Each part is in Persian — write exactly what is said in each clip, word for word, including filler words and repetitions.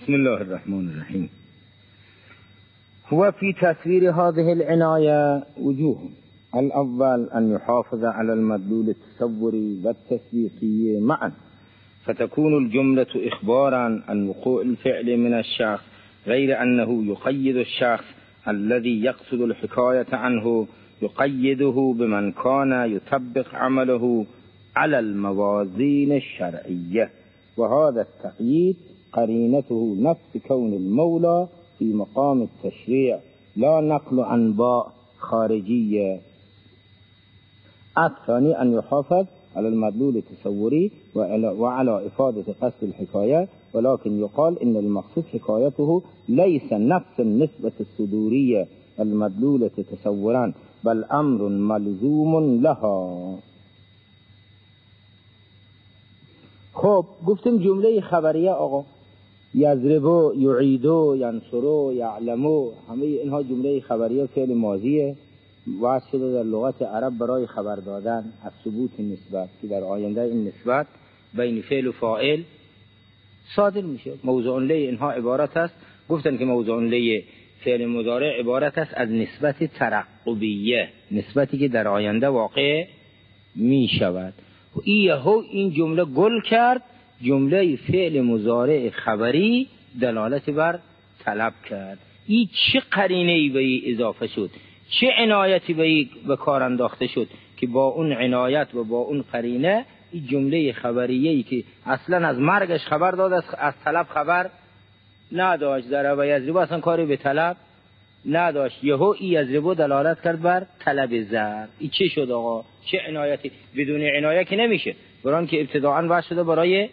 بسم الله الرحمن الرحيم. هو في تصوير هذه العناية وجوه. الأول أن يحافظ على المدلول التصوري والتسويقي معا، فتكون الجملة إخبارا عن وقوع الفعل من الشخص، غير أنه يقيد الشخص الذي يقصد الحكاية عنه، يقيده بمن كان يطبق عمله على الموازين الشرعية، وهذا التقييد قرينته نفس كون المولى في مقام التشريع لا نقل أنباء خارجية. الثاني أن يحافظ على المدلول التصوري وعلى إفادة قصد الحكاية، ولكن يقال إن المقصود حكايته ليس نفس النسبة الصدورية المدلولة تصورا، بل أمر ملزوم لها. خب گفتیم جمله خبریه آقا، یضربو، یعیدو، ینصرو، یعلمو، همه اینها جمله خبریه فعل ماضیه، واسه شده در لغت عرب برای خبر دادن از ثبوت نسبت، که در آینده این نسبت بین فعل و فاعل صادر میشه. موضوع لی اینها عبارت است، گفتن که موضوع لی فعل مضارع عبارت است از نسبت ترقبیه، نسبتی که در آینده واقع می شود. ایهو این جمله گل کرد، جمله فعل مضارع خبری دلالت بر طلب کرد. این چه قرینه‌ای به ای اضافه شد، چه عنایتی به ای به کار انداخته شد که با اون عنایت و با اون قرینه این جمله خبریه‌ای که اصلا از مرگش خبر داد، از طلب خبر نداشت، ضرب یضرب اصلا کاری به طلب نداشت، یهو ای یضرب دلالت کرد بر طلب ضرب. این چه شد آقا؟ چه عنایتی؟ بدون عنایت که نمیشه، بران که ابتداعاً واسه شده برای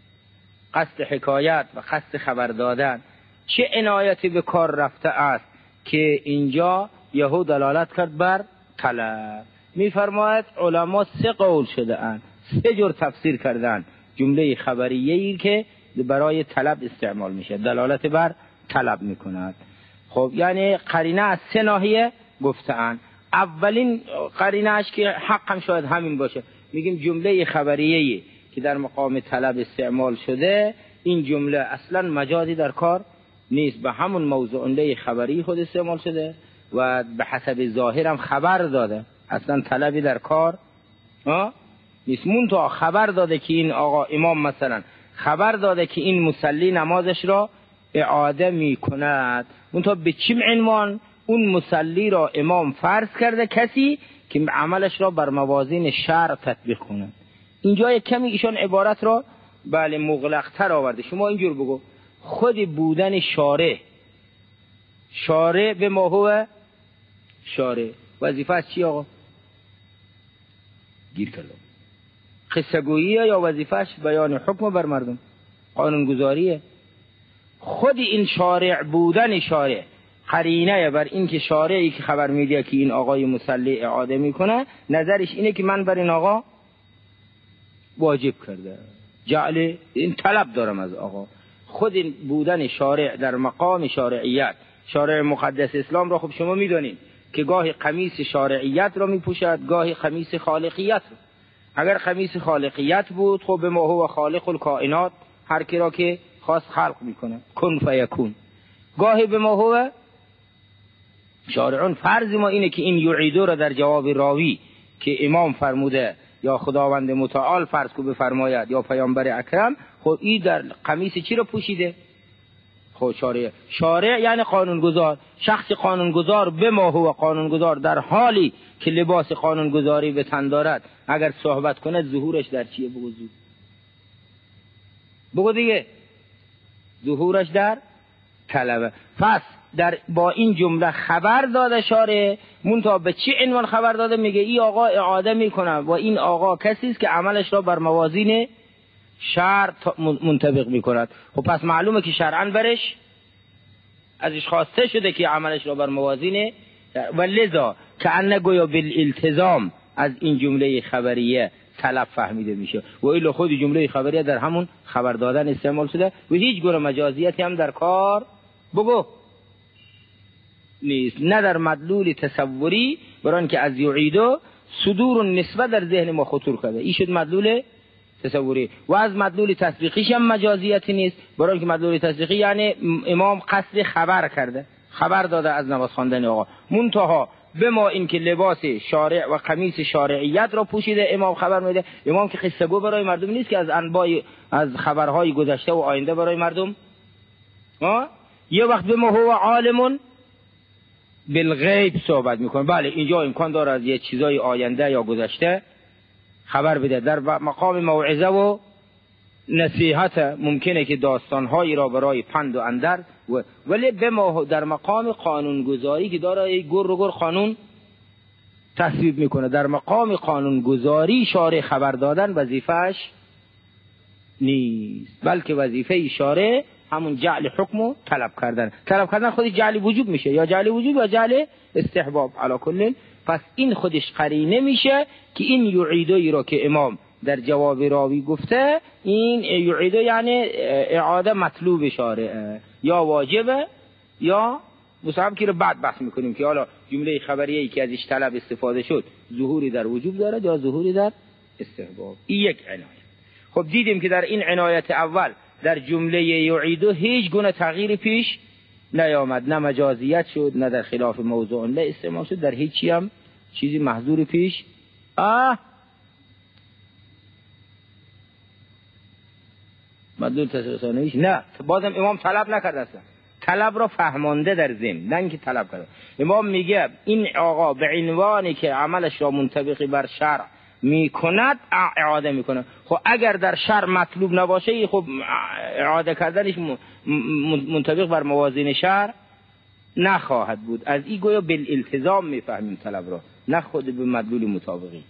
قصد حکایت و قصد خبر دادن. چه عنایتی به کار رفته است که اینجا یهو دلالت کرد بر طلب؟ میفرماید علما سه قول شده اند، سه جور تفسیر کردن جمله خبریه‌ای که برای طلب استعمال میشه، دلالت بر طلب میکند. خب یعنی قرینه از سه ناحیه گفتن. اولین قرینه اش که حق هم شاید همین باشه، میگیم جمله خبریه‌ای که در مقام طلب استعمال شده، این جمله اصلا مجازی در کار نیست، به همون موضوع لی خبری خود استعمال شده و به حسب ظاهر هم خبر داده، اصلا طلبی در کار ها نیست. منتها خبر داده که این آقا امام مثلا خبر داده که این مصلی نمازش را اعاده می کند، منتها به چه عنوان؟ اون مصلی را امام فرض کرده کسی که عملش را بر موازین شرع تطبیق کند. اینجا یک کمی ایشان عبارت را بله مغلق‌تر آورده. شما اینجور بگو خود بودن شارع، شارع به ما هو شارع، وظیفه چی آقا؟ گیر کردم. قصه گوییه یا وظیفهش بیان حکم بر مردم، قانونگذاریه. خود این شارع بودن شارع قرینه بر این که شارعی که خبر میده که این آقای مصلی اعاده میکنه، نظرش اینه که من بر این آقا واجب کرده، جعل این طلب دارم از آقا. خود این بودن شارع در مقام شارعیت، شارع مقدس اسلام را خب شما میدونید که گاهی قمیص شارعیت را میپوشد، گاهی قمیص خالقیت را. اگر قمیص خالقیت بود خب به ما هو خالق الکائنات، هر کی را که خاص خلق میکنه، کن فیکون. گاهی به ما هو شارعون. فرض ما اینه که این یعیدو را در جواب راوی که امام فرموده یا خداوند متعال فرض کو بفرماید یا پیامبر اکرم، خب این در قمیص چی را پوشیده؟ خب شارع. شارع یعنی قانونگذار. شخص قانونگذار به ما هو قانونگذار در حالی که لباس قانونگذاری به تن دارد، اگر صحبت کنه ظهورش در چیه؟ بگو زود بگو دیگه، ظهورش در طلبه. پس در با این جمله خبر داده شارع، منتها به چه عنوان خبر داده؟ میگه این آقا اعاده میکنه و این آقا کسی است که عملش را بر موازین شرع منطبق میکند. خب پس معلومه که شرعاً برش ازش خواسته شده که عملش را بر موازین، و لذا که انه گویا بالالتزام از این جمله خبریه طلب فهمیده میشه، و الا خود جمله خبریه در همون خبر دادن استعمال شده و هیچ گونه مجازیتی هم در کار بگو نیست، نه در مدلول تصوری، بران که از یعیدو صدور نسبت در ذهن ما خطور کرده. این شد مدلول تصوری و از مدلول تصدیقیش هم مجازیتی نیست، برای اینکه مدلول تصدیقی یعنی امام قصد خبر کرده، خبر داده از نماز خواندن آقا، منتها به ما اینکه لباس شارع و قمیص شارعیت را پوشیده امام خبر میده. امام که قصه گو برای مردم نیست که از انباء از خبرهای گذشته و آینده برای مردم. ها یه وقت به ما هو عالم بالغیب صحبت میکنه، بله اینجا امکان داره از یه چیزای آینده یا گذشته خبر بده. در مقام موعظه و نصیحت ممکنه که داستانهایی را برای پند و اندر و ولی به ما در مقام قانونگذاری که داره گر و گر قانون تصویب میکنه، در مقام قانونگذاری شارع خبر دادن وظیفهش نیست، بلکه وظیفه شارع همون جعل حکم و طلب کردن. طلب کردن خودش جعل وجوب میشه، یا جعل وجوب یا جعل استحباب علی کل. پس این خودش قرینه میشه که این یعیدوی را که امام در جواب راوی گفته، این یعیدو یعنی اعاده مطلوب شارعه، یا واجبه یا مستحب، که رو بعد بحث میکنیم که حالا جمله خبریه‌ای که ازش طلب استفاده شد ظهوری در وجوب داره یا ظهوری در استحباب. این یک عنایت. خب دیدیم که در این عنایت اول در جمله یعیدو هیچ گونه تغییری پیش نیامد، نه مجازیت شد نه در خلاف موضوع لا استعمال شد، در هیچی هم چیزی محظور پیش آه مدلول تصریح نه. بازم امام طلب نکرده است، طلب را فهمانده در ذهن، نه اینکه طلب کرده. امام میگه این آقا به عنوانی که عملش را منطبق بر شرع میکند اعاده میکنه. خب اگر در شرع مطلوب نباشه خب اعاده کردنش منطبق بر موازین شرع نخواهد بود. از این گویا بالالتزام میفهمیم طلب را، نه خود به مدلول مطابقی.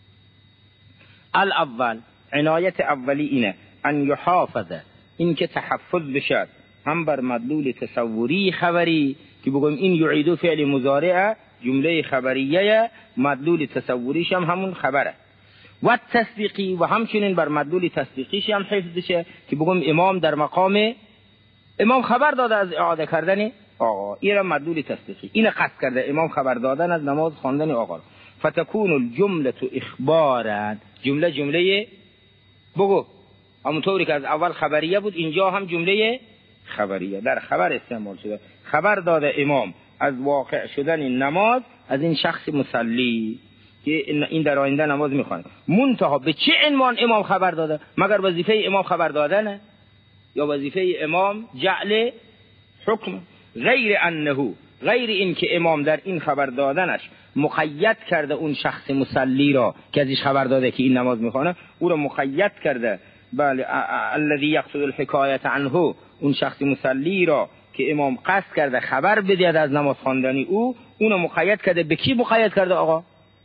الاول عنایت اولی اینه ان یحافظ، این که تحفظ بشد هم بر مدلول تصوری خبری که بگویم این یعیدو فعل مضارع جمله خبریه، مدلول تصوریش هم همون خبره، و تصدیقی و همچنین بر مدلول تصدیقیش هم حفظ بشه که بگویم امام در مقام امام خبر داده از اعاده کردن آقا، این مدلول تصدیقی، این قصد کرده امام خبر دادن از نماز خواندن آقا. فتكون الجمله اخبارا، جمله جمله بگو همونطوری که از اول خبریه بود اینجا هم جمله خبریه در خبر استعمال شده. خبر داده امام از واقع شدن نماز از این شخص مصلی که این در آینده نماز میخوانه. منتها به چه عنوان امام خبر داده؟ مگر وظیفه امام خبر دادنه یا وظیفه امام جعل حکم؟ غیر انه، غیر این که امام در این خبر دادنش مقید کرده اون شخص مصلی را که ازش خبر داده که این نماز میخوانه، او را مقید کرده. بله الذي يقصد الحکایت عنه، اون شخص مصلی را که امام قصد کرده خبر بده از نماز خواندنی او، اونو مقید کرده. به کی مقید کرده آقا؟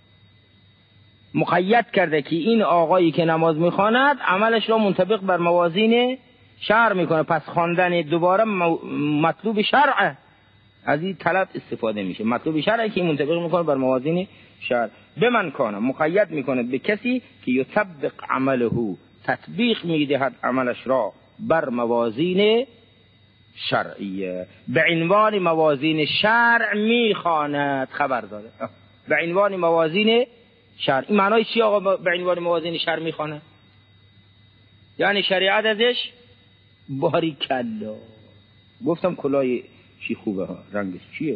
مقید کرده که این آقایی که نماز میخواند عملش را منطبق بر موازین شرع میکنه، پس خواندن دوباره مطلوب شرعه، از این طلب استفاده میشه. مطلوب شرعه که منطبق میکنه بر موازین شرع. به من کانه مقید میکنه به کسی که یطبق عمله، تطبیق میدهد عملش را بر موازین شرعیه، به عنوان موازین شرع میخواند خبر داده، به عنوان موازین شرع. این معنای چی آقا به عنوان موازین شرع میخوانه؟ یعنی شریعت ازش باریکلا، گفتم کلای چی خوبه ها، رنگش چیه؟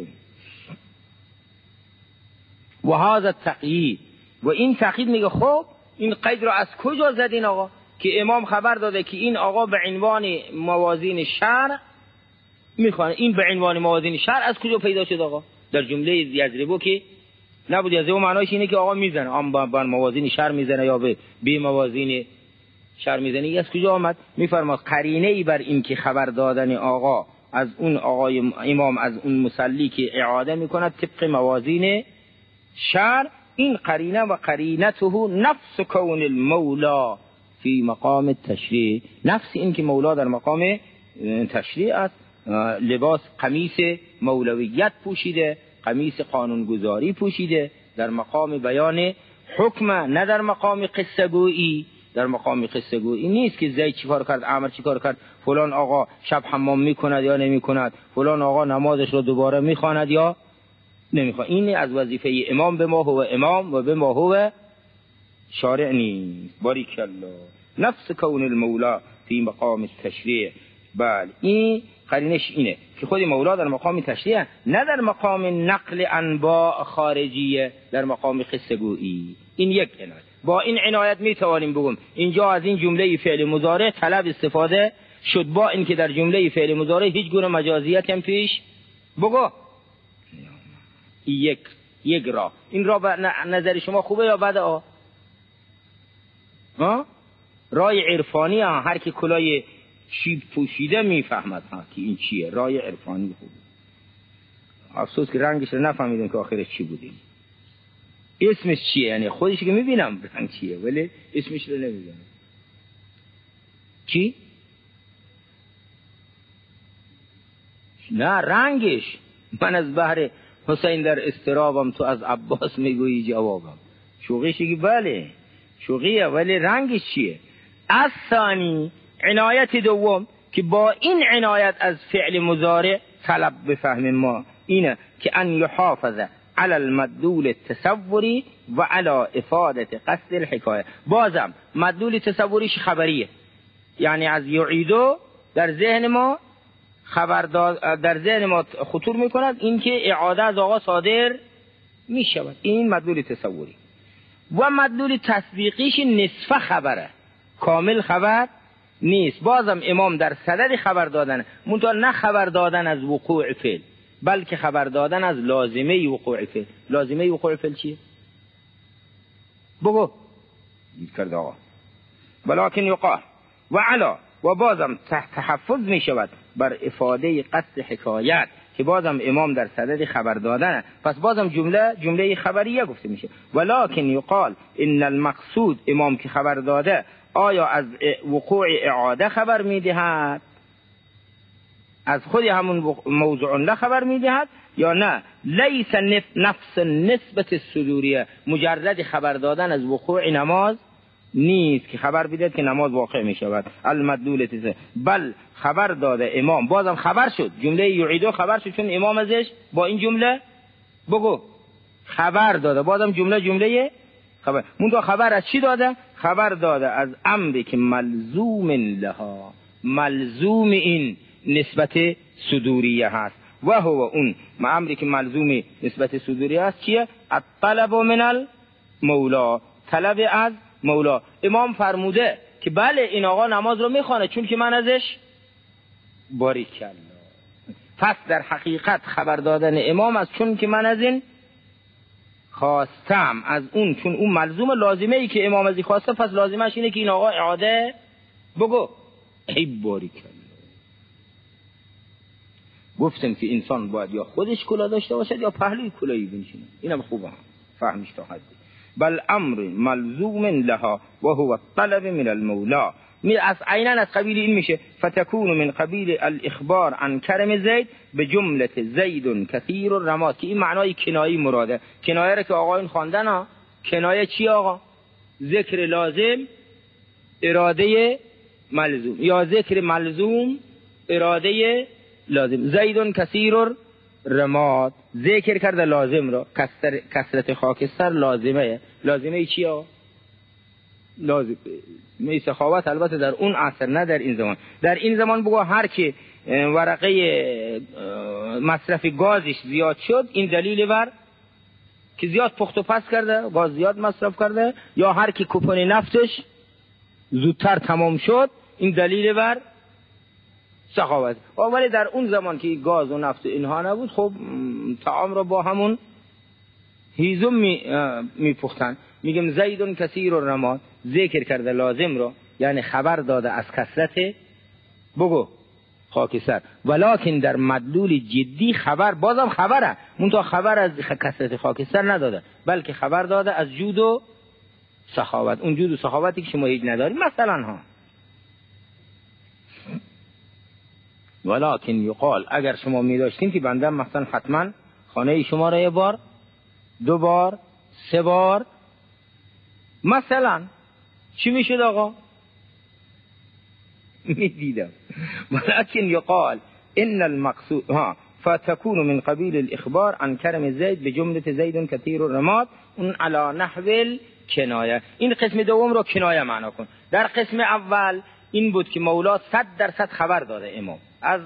و هذا التقیید، و این تقیید میگه خب این قید رو از کجا زدین آقا؟ که امام خبر داده که این آقا به عنوان موازین شرع میخوانه. این به عنوان موازین شرع از کجا پیدا شد آقا؟ در جمله یضربو که نبود. یضربو معنیش اینه که آقا میزنه، ام بر موازین شرع میزنه یا به بی موازین شرع میزنه. این از کجا آمد؟ میفرماد قرینه ای بر این که خبر دادن آقا از اون آقای امام از اون مصلی که اعاده میکند طبق موازین شرع، این قرینه و قرینته نفس کون المولا فی مقام التشریع، نفس این که مولا در مقام تشریع است، لباس قمیص مولویت پوشیده، قمیص قانونگذاری پوشیده، در مقام بیان حکم، نه در مقام قصه گویی. در مقام قصه گویی نیست که زید چیکار کرد، عمر چیکار کرد، فلان آقا شب حمام میکند یا نمیکند، فلان آقا نمازش رو دوباره میخواند یا نمیخواد. این از وظیفه امام به ما هو امام و به ما هو شارع نیست. باریکالله. نفس کون المولا فی مقام التشریع. بله این قرینش اینه که خود مولا در مقام تشریع، نه در مقام نقل انباء خارجیه، در مقام قصه گویی. این یک عنایت. با این عنایت می توانیم بگم اینجا از این جمله فعل مضارع طلب استفاده شد، با اینکه در جمله فعل مضارع هیچ گونه مجازیت هم پیش بگو یک یک را. این را به نظر شما خوبه یا بده؟ ها ها رای عرفانی ها، هر کی کلای چیب پوشیده میفهمد ها که این چیه. رای عرفانی خوبه. افسوس که رنگش رو نفهمیدیم که آخرش چی بودیم. اسمش چیه؟ یعنی خودش که میبینم رنگ چیه ولی اسمش رو نمیدونم. چی؟ نه رنگش. من از بحر حسین در استرابم، تو از عباس میگویی جوابم. شوقیش که بله شوقیه ولی رنگش چیه؟ از ثانی عنایت دوم که با این عنایت از فعل مضارع طلب بفهم ما اینه که ان یحافظ علی المدلول التصوری و علی افادت قصد الحکایه. بازم مدلول تصوریش خبریه، یعنی از یعیدو در ذهن ما خبر در ذهن ما خطور میکند اینکه اعاده از آقا صادر میشود. این مدلول تصوری. و مدلول تطبیقیش نصف خبره، کامل خبر نیست. بازم امام در صدد خبر دادن، منتها نه خبر دادن از وقوع فعل بلکه خبر دادن از لازمه وقوع فعل. لازمه وقوع فعل چیه؟ بگو دید کرده آقا. ولکن یقال و علا، و بازم تحت تحفظ می شود بر افاده قصد حکایت که بازم امام در صدد خبر دادن، پس بازم جمله جمله خبریه گفته میشه. ولکن یقال ان المقصود، امام که خبر داده آیا از وقوع اعاده خبر میدهد، از خود همون موضوع له خبر میدهد، یا نه لیس نفس نسبت الصدوریه، مجرد خبر دادن از وقوع نماز نیست که خبر بدهد که نماز واقع می شود. المدلول تسه، بل خبر داده امام، بازم خبر شد، جمله یعیدو خبر شد چون امام ازش با این جمله بگو خبر داده. بازم جمله جمله خبر. منتها خبر از چی داده؟ خبر داده از امری که ملزوم لها، ملزوم این نسبت صدوریه هست. و هو اون امری که ملزوم نسبت صدوریه هست چیه؟ الطلب من المولا، طلب از مولا. امام فرموده که بله این آقا نماز رو میخوانه چون که من ازش باریکالله. پس در حقیقت خبر دادن امام از چون که من از این خواستم، از اون، چون اون ملزوم لازمه ای که امام از این خواسته، پس لازمش اینه که این آقا اعاده بگو ای باریکالله. گفتم که انسان باید یا خودش کلا داشته باشد یا پهلوی کلایی بنشینه. اینم خوبه فهمش تا حدی. بل امر ملزوم لها و هو الطلب من المولا. می از عینا از قبیل این میشه فتکون من قبیل الاخبار عن کرم زید به جمله زید کثیر الرماد، که این معنای کنایی مراده. کنایه را که آقایون خواندن ها، کنایه چی آقا؟ ذکر لازم اراده ملزوم، یا ذکر ملزوم اراده لازم. زید کثیر رماد، ذکر کرده لازم را، کثرت خاکستر لازمه. لازمه چی ها؟ لازم می سخاوت، البته در اون عصر نه در این زمان. در این زمان بگو هر کی ورقه مصرف گازش زیاد شد این دلیل بر که زیاد پخت و پس کرده، گاز زیاد مصرف کرده، یا هر کی کوپن نفتش زودتر تمام شد این دلیل بر سخاوت. ولی در اون زمان که گاز و نفت اینها نبود، خب طعام را با همون هیزم می, می پختن. میگم زیدون کثیر الرماد، ذکر کرده لازم را، یعنی خبر داده از کثرت بگو خاکستر. ولکن در مدلول جدی خبر بازم خبره، منتها خبر از کثرت خاکستر نداده، بلکه خبر داده از جود و سخاوت. اون جود و سخاوتی که شما هیچ ندارید. مثلا ها ولکن یقال، اگر شما می داشتین که بنده مثلا حتما خانه شما را یه بار دو بار سه بار مثلا چی میشد آقا؟ می دیدم. ولکن یقال ان المقصود ها فتكون من قبیل الاخبار عن کرم زید بجمله زید کثیر الرماد، اون علی نحو کنایه. این قسم دوم رو کنایه معنا کن. در قسم اول این بود که مولا صد درصد خبر داده امام از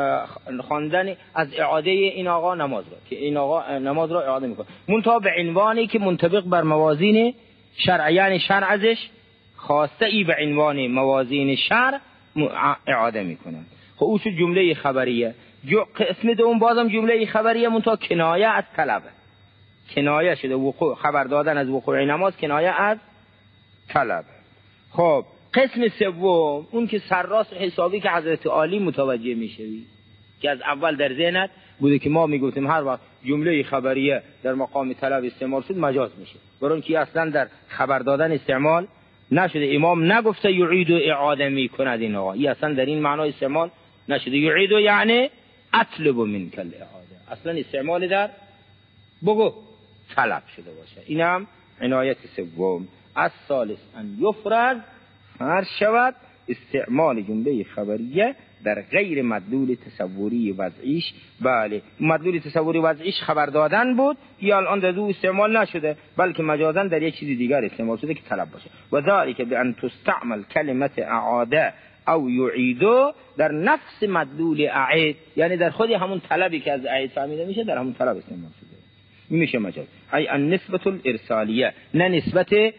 خواندن از اعاده این آقا نماز را، که این آقا نماز را اعاده میکنه، منتها به عنوانی که منطبق بر موازین شرع، یعنی شرع ازش خواسته ای به عنوان موازین شرع اعاده میکنه. خب او شد جمله خبریه. قسم دوم بازم جمله خبریه منتها کنایه از طلبه، کنایه شده وقوع، خبر دادن از وقوع نماز کنایه از طلب. خب قسم سوم اون که سرراست حسابی که حضرت عالی متوجه میشوی، که از اول در ذهنت بوده که ما میگفتیم هر وقت جمله خبریه در مقام طلب استعمال شد مجاز میشه، برای اینکه اصلا در خبر دادن استعمال نشده. امام نگفته یعید و اعاده میکند، این آقا این اصلا در این معنا استعمال نشده. یعید یعنی اطلب منک الاعاده، اصلا استعمال در بگو طلب شده باشه. اینم عنایت سوم. از ثالث ان یفرض فرض شود استعمال جمله خبریه در غیر مدلول تصوری وضعیش. بله مدلول تصوری وضعیش خبر دادن بود، یا الان در دو استعمال نشده بلکه مجازن در یک چیز دیگر استعمال شده که طلب باشه. و ذالک بان تستعمل کلمت اعاده او یعیدو در نفس مدلول اعید، یعنی در خود همون طلبی که از اعید فهمیده میشه در همون طلب استعمال شده میشه مجاز. ای النسبه الارسالیه، نه نسبت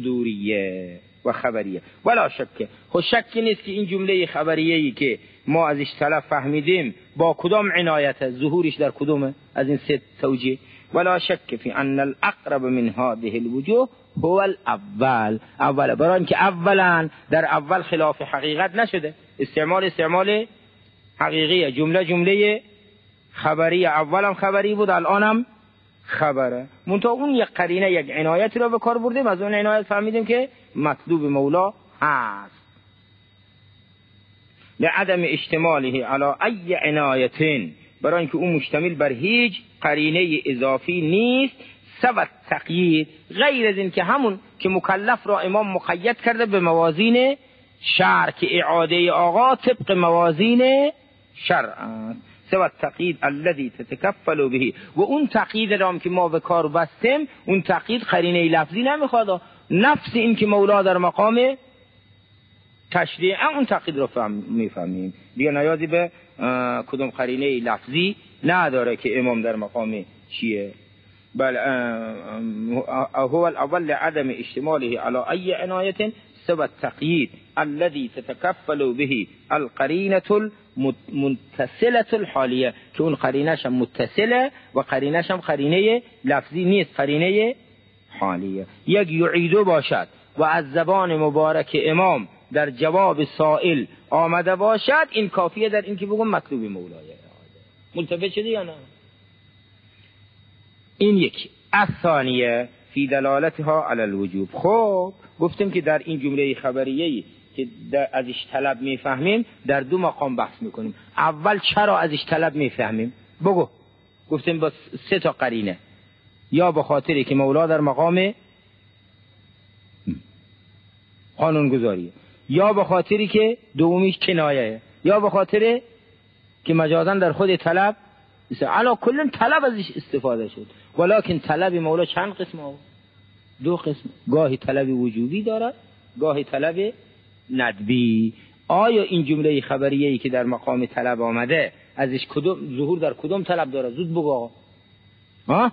صدوریه و خبریه. ولا شک، خود شکی نیست که این جمله خبریه‌ای که ما ازش طلب فهمیدیم با کدام عنایت، ظهورش در کدومه از این سه توجیه. ولا شک فی ان الاقرب من هذه الوجوه هو الاول، اول، برای اینکه اولا در اول خلاف حقیقت نشده، استعمال استعمال حقیقیه، جمله جمله خبریه، اولم خبری بود الانم خبره، منتها اون یک قرینه یک عنایتی را به کار بردیم، از اون عنایت فهمیدیم که مطلوب مولا هست. لعدم اشتماله علی ای عنایتین، برای اینکه اون مشتمل بر هیچ قرینه اضافی نیست. سبت تقیید، غیر از این که همون که مکلف را امام مقید کرده به موازین شرع که اعاده آقا طبق موازین شرع است. سوى التقیید الذي تتکفل به، و اون تقیید را که ما به کار بستیم اون تقیید قرینه لفظی نمیخواد، نفس این که مولا در مقام تشریع اون تقیید را فهم میفهمیم دیگه، نیازی به کدوم قرینه لفظی نداره که امام در مقام چیه. بل هو الاول لعدم اشتماله على ای عنایت سوى التقیید الذي تتکفل به القرینه متصله الحالیه، که اون قرینش هم متصله و قرینش هم قرینه لفظی نیست، قرینه حالیه. یک یعیدو باشد و از زبان مبارک امام در جواب سائل آمده باشد، این کافیه در این که بگم مطلوب مولایه. ملتفت شدی یا نه؟ این یک. الثانیه فی دلالتها علی الوجوب. خب گفتیم که در این جمله خبریه‌ای که ازش طلب میفهمیم در دو مقام بحث میکنیم. اول چرا ازش طلب میفهمیم؟ بگو. گفتیم با سه تا قرینه، یا به خاطری که مولا در مقام قانونگذاریه، یا به خاطری که دومیش کنایه، یا به خاطر که مجازن در خود طلب علا کلن طلب ازش استفاده شد. ولیکن طلب مولا چند قسم ها؟ دو قسم. گاهی طلب وجوبی دارد، گاهی طلب ندبی. آیا این جمله خبریه‌ای که در مقام طلب آمده ازش کدوم ظهور در کدوم طلب داره؟ زود بگو آقا. ها؟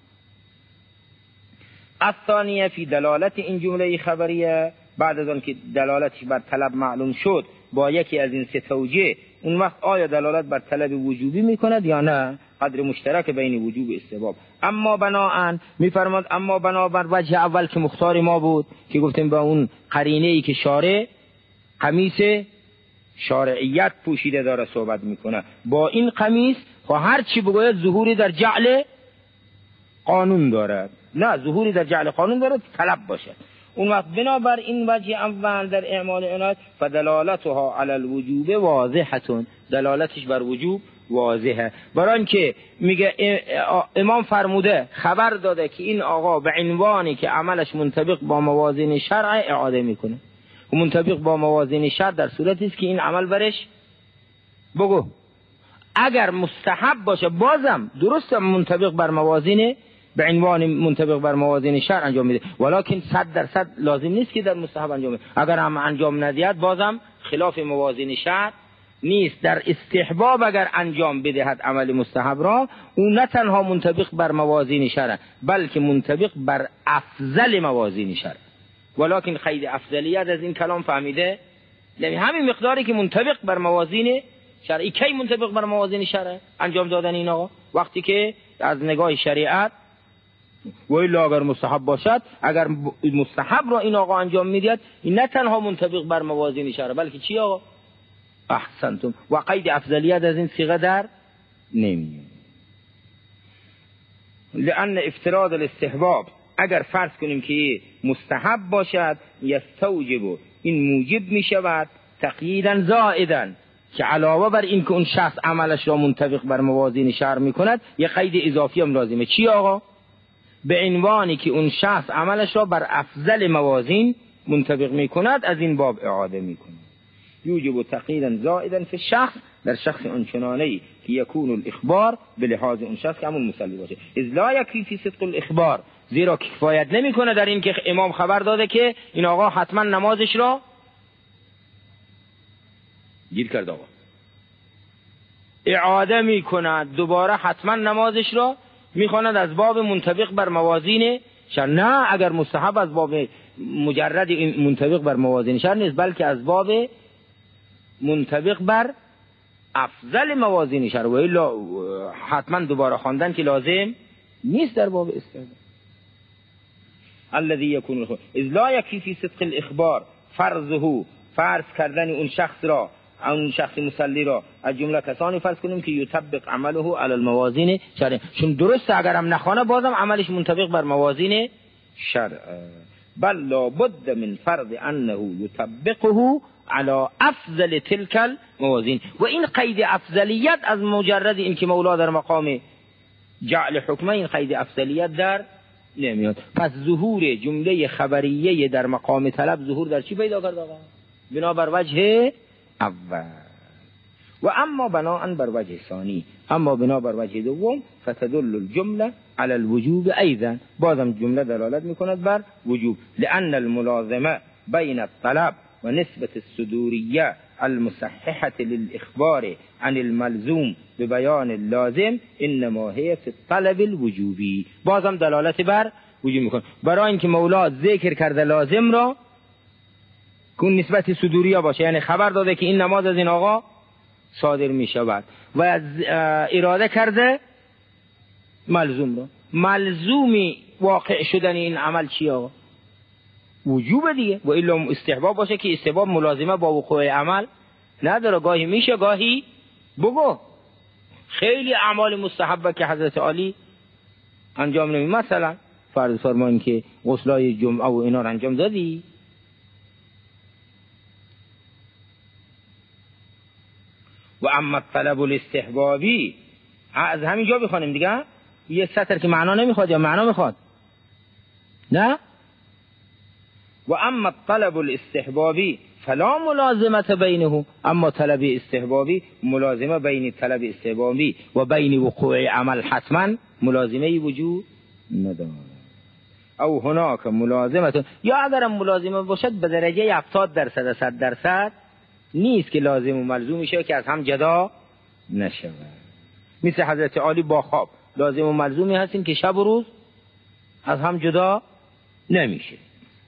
الثانیه فی دلالت این جمله خبریه، بعد از آن که دلالتش بر طلب معلوم شد با یکی از این سه توجیه، اون وقت آیا دلالت بر طلب وجوبی میکند یا نه؟ قدر مشترک بین وجوب و استحباب. اما بناءن میفرماد اما بنا بر وجه اول که مختار ما بود که گفتیم با اون قرینه ای که شارع قمیص شارعیت پوشیده داره صحبت میکنه، با این قمیص و هر چی بگوید ظهوری در جعل قانون داره، نه ظهوری در جعل قانون داره طلب باشه. اون وقت بنابر این وجه اول در اعمال عنایت فدلالتها علی الوجوب واضحه، دلالتش بر وجوب واضحه. برای اینکه میگه امام فرموده خبر داده که این آقا به عنوانی که عملش منطبق با موازین شرع اعاده میکنه، و منطبق با موازین شرع در صورتی است که این عمل برش بگو اگر مستحب باشه بازم درست منطبق بر موازین به عنوان منطبق بر موازین شرع انجام میده، ولکن صد درصد لازم نیست که در مستحب انجام بده. اگر هم انجام ندهد بازم خلاف موازین شرع نیست. در استحباب اگر انجام بدهد عمل مستحب را، او نه تنها منطبق بر موازین شرع بلکه منطبق بر افضل موازین شرع. ولکن قید افضلیت از این کلام فهمیده، یعنی همین مقداری که منطبق بر موازین شرعی. کی منطبق بر موازین شرع انجام دادن این آقا؟ وقتی که از نگاه شریعت و الا اگر مستحب باشد، اگر مستحب را این آقا انجام میدهد، این نه تنها منطبق بر موازین شرع بلکه چی آقا؟ احسنتم. و قید افضلیت از این صیغه در نمیاد. لأن افتراض الاستحباب، اگر فرض کنیم که مستحب باشد، یستوجب، این موجب می شود تقییدا زائدا، که علاوه بر این که اون شخص عملش را منطبق بر موازین شرع می کند، یه قید اضافی هم لازمه. چی آقا؟ به عنوانی که اون شخص عملش را بر افضل موازین منطبق می کند، از این باب اعاده می کند. یوجب تقییدا زائدا فی الشخص، در شخص اونچنانه‌ای که یکون الاخبار به لحاظ اون شخص که همون مصلی باشه. اذ لا یکفی فی صدق الاخبار، زیرا کفایت نمیکنه در این که امام خبر داده که این آقا حتما نمازش را گیر کرد، آقا اعاده میکند، دوباره حتما نمازش را میخواند از باب منطبق بر موازین شرع. نه، اگر مستحب از باب مجرد این منطبق بر موازین شرع نیست، بلکه از باب منطبق بر افضل موازین شرع. و الا حتما دوباره خواندن که لازم نیست در باب استحباب. الذي يكون الاخبار اذ لا يكفي في صدق الاخبار فرضه، فرض کردن اون شخص را، اون شخص مصلی را، از جمله کسانی فرض کنیم که یطبق عمله علی الموازین شرع. چون درسته اگر هم نخوانه بازم عملش منطبق بر موازین شرع. بل لا بد من فرض انه یطبقه على افضل تلك الموازین. و این قید افضلیت از مجرد این که مولا در مقام جعل حکمه، این قید افضلیت در نمیاد. پس ظهور جمله خبریه در مقام طلب ظهور در چی پیدا کرد آقا؟ بنابر وجه اول. و اما بناء بر وجه ثانی، اما بنابر وجه دوم، فتدل الجمله على الوجوب ایضا، بازم جمله دلالت میکند بر وجوب. لان الملازمه بین الطلب و نسبت الصدوریه المصححه للاخبار عن الملزوم ببیان اللازم انما هي في الطلب الوجوبی، بازم دلالت بر وجوب میکنه. برای اینکه مولا ذکر کرده لازم را که اون نسبت صدوریه باشه، یعنی خبر داده که این نماز از این آقا صادر می شود، و از اراده کرده ملزوم را. ملزومی واقع شدن این عمل چی آقا؟ وجوب دیگه. و الا استحباب باشه که استحباب ملازمه با وقوع عمل نداره، گاهی میشه گاهی بگو. خیلی اعمال مستحبه که حضرت علی انجام نمی، مثلا فرض فرماییم که غسلای جمعه و اینا رو انجام دادی، و اما طلب الاستحبابی از همین جا بخوانیم دیگه، یه سطر که معنا نمیخواد یا معنا میخواد، نه. و اما طلب الاستحبابی فلا ملازمت بینه، اما طلب استحبابی ملازمه بین طلب استحبابی و بین وقوع عمل حتما ملازمه وجود نداره. او هناك ملازمت، یا اگر ملازمه باشد به درجه هفتاد درصد صد درصد نیست که لازم و ملزوم میشه که از هم جدا نشود. مثل حضرت علی با خواب لازم و ملزومی هستین که شب و روز از هم جدا نمیشه.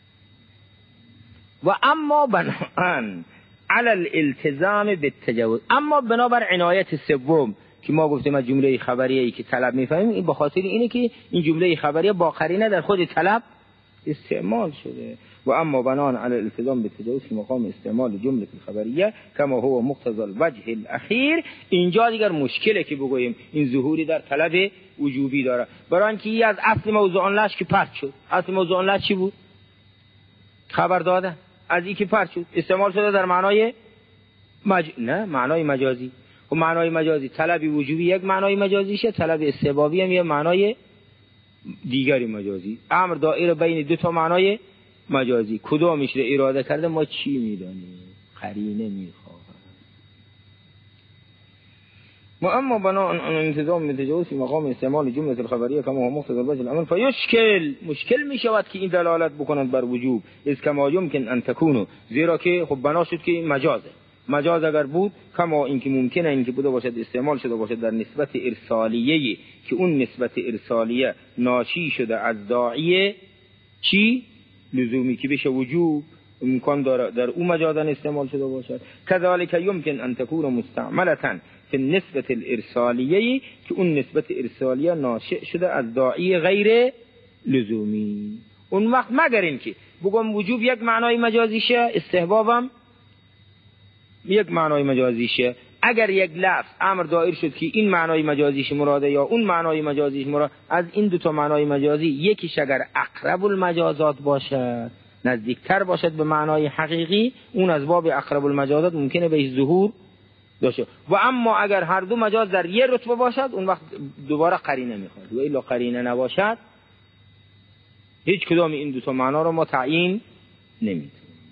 و اما بناءً علی الالتزام بالتجاوز، اما بنابر عنایت سوم که ما گفتیم از جمله خبریه ای که طلب میفهمیم، این بخاطر اینه که این جمله خبریه با قرینه در خود طلب استعمال شده. و اما بناء علی الالتزام بالتجاوز في مقام استعمال جمله خبریه کما هو مقتضى الوجه الاخیر، اینجا دیگر مشکله که بگوییم این ظهوری در طلب وجوبی داره. برای اینکه از اصل موضوع لش که پرت شد. اصل موضوع لش چی بود؟ خبر داده. از این که پرت شد استعمال شده در معنای مج... نه معنای مجازی. و معنای مجازی طلب وجوبی یک معنای مجازیشه، طلب استحبابی هم یک معنای دیگری مجازی. امر دائره بین دو تا معنای مجازی، کدومش رو اراده کرده ما چی میدانیم؟ قرینه میخواهد. و اما بنا انتظام تجاوز فی مقام استعمال جمله الخبریه کما هو مقتضی الوجه الامر فیشکل، مشکل می شود که این دلالت بکنند بر وجوب از کما یمکن ان تکونو، زیرا که خب بنا شد که این مجازه. مجاز اگر بود کما اینکه ممکنه اینکه بوده باشد استعمال شده باشد در نسبت ارسالیه که اون نسبت ارسالیه ناشی شده از داعیه چی لزومی که بشه وجوب امکان داره در اون مجازا استعمال شده باشد. کذالک یمکن ان تکون مستعملتا فی النسبه الارسالیه که اون نسبت ارسالیه ناشئ شده از داعی غیر لزومی. اون وقت مگر اینکه بگم وجوب یک معنای مجازیشه، استحبابم یک معنای مجازیشه، اگر یک لفظ امر دایر شد که این معنای مجازیش مراده یا اون معنای مجازیش مراد، از این دو تا معنای مجازی یکیش اگر اقرب المجازات باشد، نزدیکتر باشد به معنای حقیقی، اون از باب اقرب المجازات ممکنه بهش ظهور داشته. و اما اگر هر دو مجاز در یک رتبه باشد اون وقت دوباره قرینه میخواد، و الا قرینه نباشد هیچ کدام این دو تا معنا رو ما تعیین نمی‌کنیم.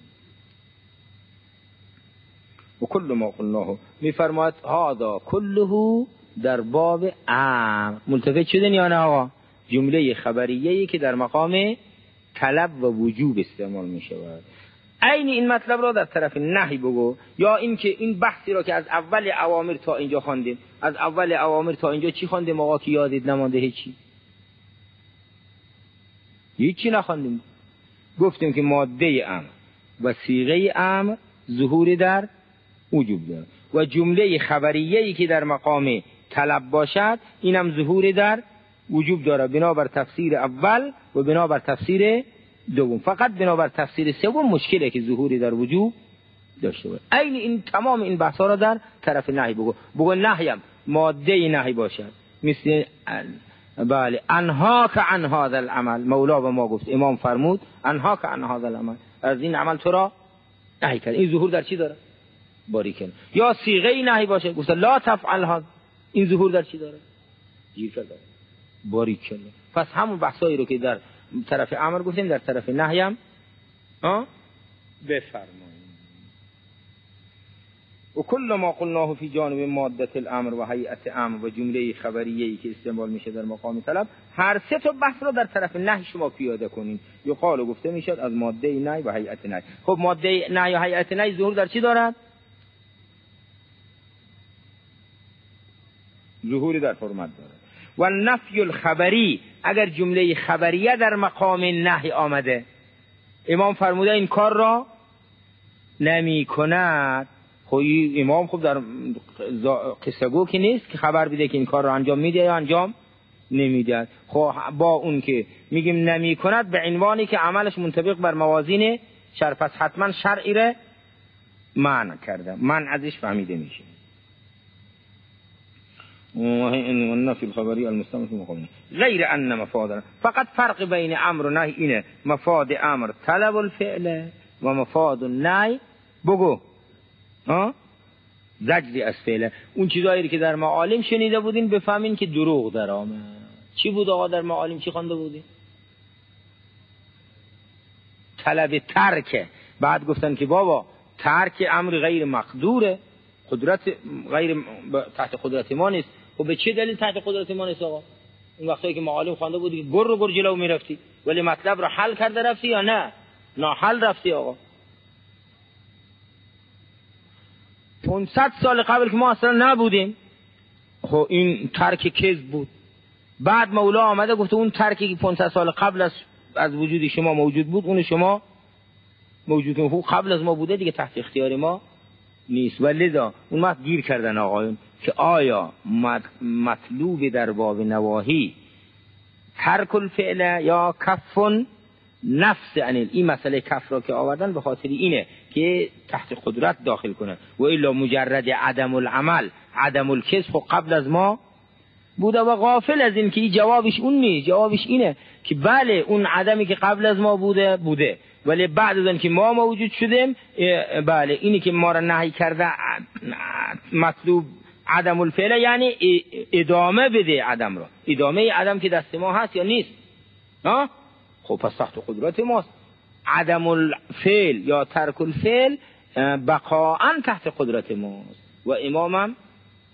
و کل ما قلناه میفرماید هذا كله در باب امر. ملتفت شدن یا نه آقا؟ جمله خبریه‌ای که در مقام طلب و وجوب استعمال می شود. عین این مطلب را در طرف نهی بگو، یا اینکه این بحثی را که از اول اوامر تا اینجا خواندیم، از اول اوامر تا اینجا چی خواندیم آقا که یادت نمانده؟ هیچی هیچی نخواندیم. گفتیم که ماده امر و صیغه امر ظهور در وجوب دارد و جمله خبریه‌ای که در مقام طلب باشد اینم ظهور در وجوب دارد بنابر تفسیر اول و بنابر تفسیر دوم. فقط بنابر تفسیر سوم مشکله که ظهوری در وجوب داشته باشه. عین این تمام این بحثا را در طرف نهی بگو. بگو نهیم ماده نهی باشد، مثل بله انها که عن هذا العمل، مولا به ما گفت، امام فرمود انها که عن هذا العمل، از این عمل تو را نهی کرد. این ظهور در چی داره؟ باریکن. یا صیغه نهی باشه، گفت لا تفعل هذا، این ظهور در چی داره؟ گیر کرده. باریکن. پس همون بحثایی رو که در طرف امر گفتیم در طرف نهی هم ها بفرمایید. و کل ما قلناه فی جانب ماده الامر و هیئت امر و جمله خبریه‌ای که استعمال میشه در مقام طلب، هر سه تا بحث رو در طرف نهی شما پیاده کنین. یقال و گفته میشد از ماده نهی و هیئت نهی. خب ماده نهی و هیئت نهی ظهور در چی دارد؟ ظهوری در حرمت دارد. و نفی الخبری، اگر جمله خبریه در مقام نهی آمده، امام فرموده این کار را نمی کند، خب امام خب در قصه گو که نیست که خبر بده که این کار را انجام میده یا انجام نمیده. خب با اون که میگیم نمی کند به عنوانی که عملش منطبق بر موازین شرع، پس حتما شرعی را منع کرده، من ازش فهمیده میشه. والنفي الخبري المستمر في مقامه غير ان مفاد، فقط فرق بین امر و نهی اینه، مفاد امر طلب الفعل و مفاد النهی بگو ها زجری از فعل. اون چیزایی که در معالم شنیده بودین بفهمین که دروغ در آمد. چی بود آقا در معالم چی خوانده بودین؟ طلب ترک. بعد گفتن که بابا ترک امر غیر مقدوره، قدرت غیر تحت قدرت ما نیست. و به چه دلیل تحت قدرت ما نیست آقا؟ اون وقتی که معالم خوانده بودی گر رو گر جلو میرفتی، ولی مطلب رو حل کرده رفتی یا نه؟ نه حل رفتی آقا. پانصد سال قبل که ما اصلا نبودیم، خب این ترک کذب بود. بعد مولا آمده گفته اون ترکی که پانصد سال قبل از از وجود شما موجود بود اون شما موجود که قبل از ما بوده دیگه تحت اختیار ما نیست. ولذا اون وقت گیر کردن آقایون که آیا مطلوب در باب نواهی ترک الفعل یا کف نفس انیل. این مسئله کف را که آوردن به خاطر اینه که تحت قدرت داخل کنه، و الا مجرد عدم العمل عدم الکسب قبل از ما بوده و غافل از این که این جوابش اون نیست. جوابش اینه که بله اون عدمی که قبل از ما بوده بوده، ولی بعد از اینکه ما موجود شدیم بله اینی که ما را نهی کرده مطلوب عدم الفعل، یعنی ادامه بده عدم را. ادامه عدم که دست ما هست یا نیست؟ ها خب پس تحت قدرت ماست. عدم الفعل یا ترک الفعل بقاء تحت قدرت ماست. و امامم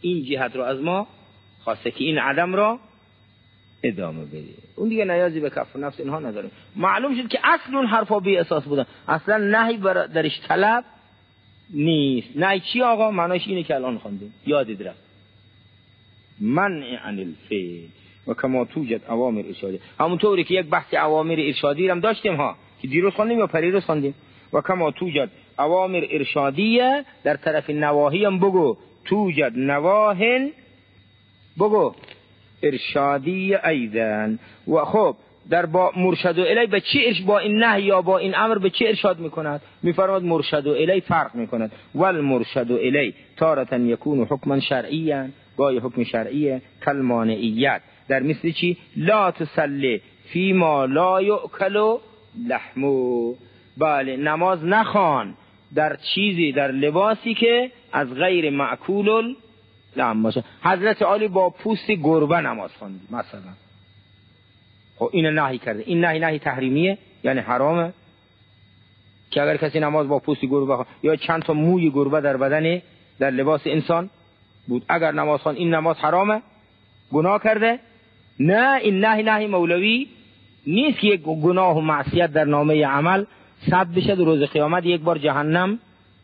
این جهت رو از ما خواسته که این عدم را ادامه بده. اون دیگه نیازی به کف نفس اینها نداره. معلوم شد که اصل اون حرفا بی اساس بودن، اصلا نهی درش طلب نیست. نهی چی آقا؟ معناش اینه که الان خواندیم، یادت رفت. منع عن الفعل و کما توجد اوامر ارشادی، همونطوری که یک بحث اوامر ارشادی هم داشتیم ها که دیروز خواندیم یا پریروز خواندیم. و کما توجد اوامر ارشادیه، در طرف نواهی هم بگو توجد نواهن، بگو ارشادی ایدن. و خب در با مرشد و الی به چی ارش با این نهی یا با این امر به چی ارشاد میکند؟ میفرماد مرشد و الی فرق میکند. والمرشد و الی تارة یکون حکما شرعیا، گاهی حکم شرعیه، کالمانعیت، در مثل چی؟ لا تصلی فی ما لا یؤکل لحمو، بله نماز نخوان در چیزی، در لباسی که از غیر معکول لحم باشه. حضرت علی با پوست گربه نماز خواند مثلا، خب این نهی کرده. این نهی نهی تحریمیه، یعنی حرامه که اگر کسی نماز با پوست گربه خواند یا چند تا موی گربه در بدن در لباس انسان بود، اگر نماز خواند این نماز حرامه، گناه کرده. نه، این نهی نهی مولوی نیست که یک گناه و معصیت در نامه عمل ثبت بشه در روز قیامت یک بار جهنم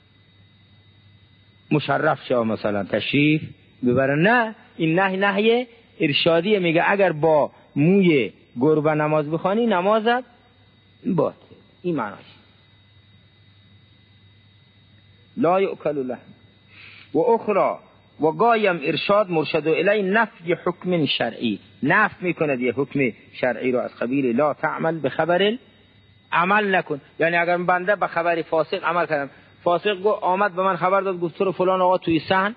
مشرف شه مثلا تشریف ببره. نه، این نهی نهی ارشادیه، میگه اگر با موی گربه نماز بخوانی نمازت باطل. این معناش لا یؤکل لحم. و اخرى و گایم ارشاد مرشد الی نفی حکم شرعی، نفی میکند یه حکم شرعی رو از قبیل لا تعمل به خبر عمل نکن. یعنی اگر بنده به خبر فاسق عمل کردم، فاسق گو آمد به من خبر داد گفت تو فلان آقا توی صحن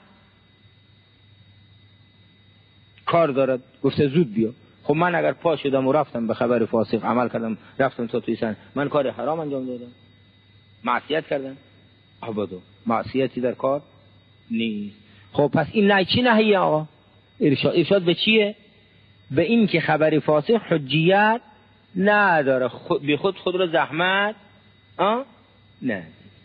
کار دارد، گفته زود بیا. خب من اگر پا شدم و رفتم به خبر فاسق عمل کردم، رفتم تا توی صحن، من کار حرام انجام دادم، معصیت کردم؟ ابدا، معصیتی در کار نیست. خب پس این نه چی نهیه آقا؟ ارشاد. ارشاد به چیه؟ به این که خبر فاسق حجیت نداره، خود بی خود خود رو زحمت آه؟ نه.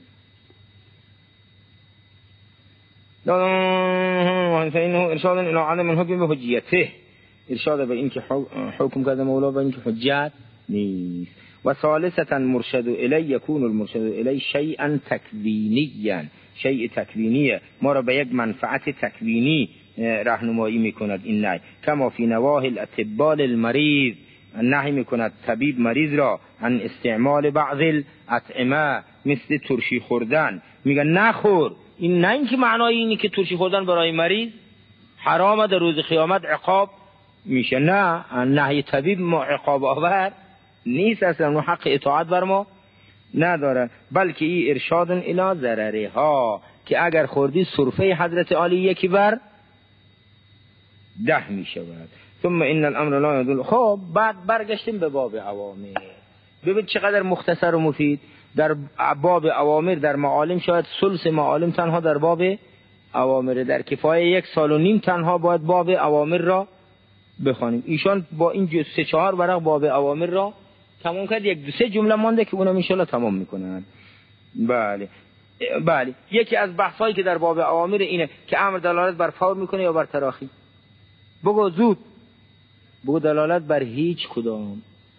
فإنه ارشاد الى عدم الحكم بحجیته، ارشاد به این که حکم کرده مولا به این که حجت نیست. و ثالثتا مرشد الی یکون المرشد الی شیئا تکوینیا، شیء تکوینیه، ما را به یک منفعت تکوینی راهنمایی میکند این نهی. کما فی نواهی الاطباء المریض، نهی میکند طبیب مریض را عن استعمال بعض الاطعمه، مثل ترشی خوردن، میگه نخور. این نه اینکه معنای اینه که ترشی خوردن برای مریض حرامه در روز قیامت عقاب میشه. نه، نهی طبیب ما عقاب آور نیست، اصلا حق اطاعت بر ما نداره، بلکه این ارشاد الی ضررها، که اگر خوردی صرفه حضرت علی یکی بر ده می شود. ثم ان الامر لا يدل. خب بعد برگشتیم به باب اوامر. ببین چقدر مختصر و مفید. در باب اوامر در معالم شاید ثلث معالم تنها در باب اوامر، در کفایه یک سال و نیم تنها باید باب اوامر را بخوانیم. ایشان با این سه چهار ورق باب اوامر را تمام کرد، یک دو سه جمله مانده که اونم ان شاء الله تمام میکنن. بله بله، یکی از بحثایی که در باب اوامر اینه که امر دلالت بر فور میکنه یا بر تراخی. بگو زود، بگو دلالت بر هیچ کدام.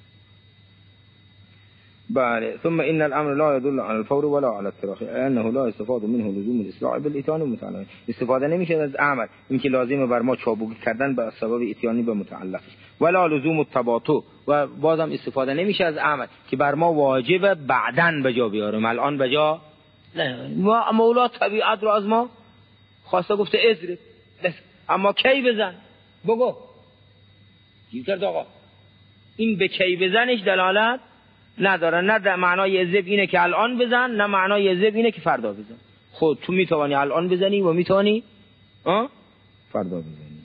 بله. ثم ان الامر لا يدل على الفور ولا على التراخي، لانه لا استفاد منه لزوم الاسراع بالاتيان المتعلق. استفاده نمیشه از امر اینکه لازمه بر ما چابکی کردن به سبب اتیانی به متعلقش، ولا لزوم التباطؤ، و بازم استفاده نمیشه از امر که بر ما واجبه بعدن به جا بیاریم، الان به جا نه. مولا طبیعت رو از ما خواسته گفته اضرب، اما کی بزن؟ بگو گیر کرد آقا. این به کی بزنش دلالت نداره، نه در معنای ضرب اینه که الان بزن، نه معنای ضرب اینه که فردا بزن. خود تو میتوانی الان بزنی و میتوانی ها فردا بزنی.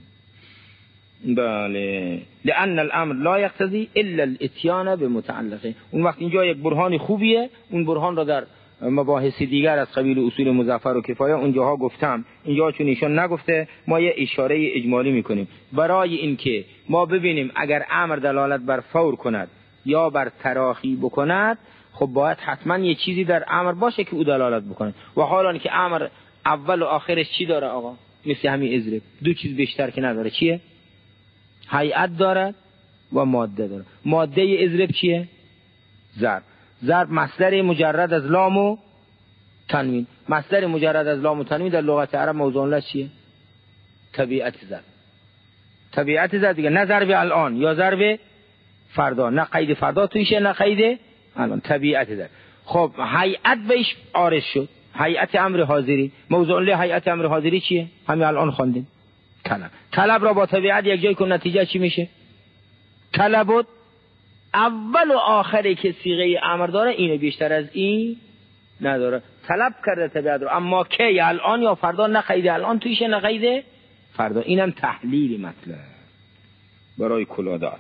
بله. لان الامر لا يقتضي الا الاتيان بمتعلقه. اون وقت اینجا یک برهان خوبیه، اون برهان را در مباحث دیگر از قبیل اصول مظفر و کفایه اونجاها گفتم، اینجا چون ایشون نگفته ما یه اشاره اجمالی میکنیم برای اینکه ما ببینیم اگر امر دلالت بر فور کند یا بر تراخی بکند، خب باید حتما یه چیزی در امر باشه که او دلالت بکنه. و حالا که امر اول و آخرش چی داره آقا؟ مثل همین ازرب دو چیز بیشتر که نداره. چیه؟ هیئت دارد و ماده داره. ماده ازرب چیه؟ ضرب. ضرب مصدر مجرد از لام و تنوین. مصدر مجرد از لام و تنوین در لغت عرب موضوع له چیه؟ طبیعت ضرب. طبیعت ضرب دیگه، نه ضرب الان یا ضرب فردا، نه قید فردا تویشه نه قید الان، طبیعت ضرب. خب هیئت بهش عارض شد، هیئت امر حاضری. موضوع له هیئت امر حاضری چیه؟ همین الان خواندیم، طلب. طلب را با طبیعت یک جای کن، نتیجه چی میشه؟ طلب اول و آخری که صیغه امر داره اینو بیشتر از این نداره. طلب کرده طبیعت رو، اما کی؟ الان یا فردا، نه قید الان تویشه نه قید فردا. اینم تحلیل مطلب برای کلادار.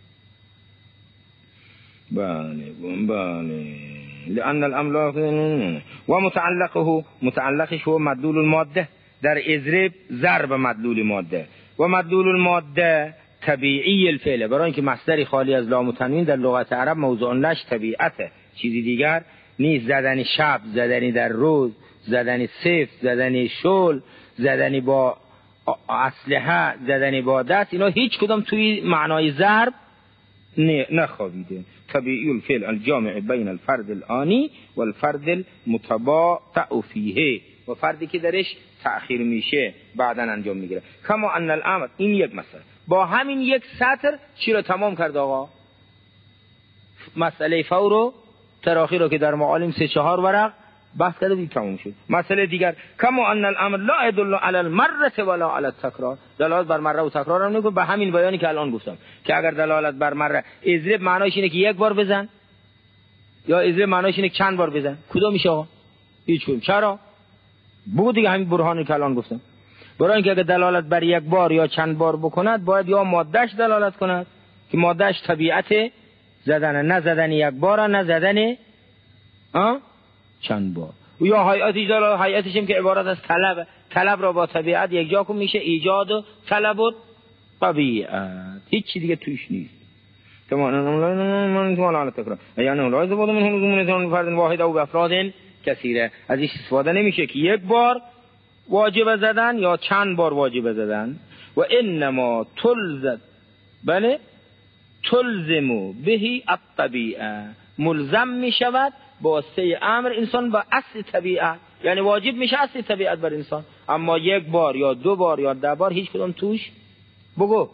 بله بله. لأن الاملاک و متعلقه، متعلقش هو مدلول الماده. در ازرب ضرب مدلول ماده و مدلول الماده طبیعی الفعل، برای اینکه مصدر خالی از لام و تنوین در لغت عرب موضوع لش طبیعته، چیزی دیگر نیست. زدن شب، زدنی در روز، زدنی سفت، زدنی شل، زدنی با اسلحه، زدنی با دست، اینا هیچ کدام توی معنای ضرب نخوابیده. طبیعی الفعل الجامع بین الفرد الانی و الفرد المتباطع فیه، و فردی که درش تأخیر میشه بعداً انجام میگیره. کما ان الامر، این یک مسئله. با همین یک سطر چی رو تمام کرد آقا؟ مسئله فور و تراخی رو که در معالم سه چهار ورق بحث کرده بود، تمام شد. مسئله دیگر، کما ان الامر لا يدل على المره ولا على التکرار، دلالت بر مره و تکرار هم نمیکنه. به همین بیانی که الان گفتم که اگر دلالت بر مره، اضرب معناش اینه که یک بار بزن، یا اضرب معناش اینه که چند بار بزن. کدوم میشه آقا؟ هیچ کدوم. چرا؟ بگو دیگه، همین برهانی که الان گفتم. برای اینکه اگر دلالت بر یک بار یا چند بار بکند، باید یا مادهش دلالت کند که مادهش طبیعت زدن، نه زدن یک بار، نه زدن ها چند بار. و یا هیئتش دلالت، هیئتش هم که عبارت از طلب، طلب را با طبیعت یک جا کن، میشه ایجاد و طلب و طبیعت، هیچ چیز دیگه توش نیست. تمام من تو الان تکرار یعنی لازم بود من همون فرد واحد او افراد کثیره. از این استفاده نمیشه که یک بار واجب زدن یا چند بار واجب زدن. و انما تلزد، بله، تلزمو بهی الطبیعه، ملزم می شود با سه امر انسان با اصل طبیعت، یعنی واجب میشه اصل طبیعت بر انسان. اما یک بار یا دو بار یا ده بار هیچ کدام توش بگو.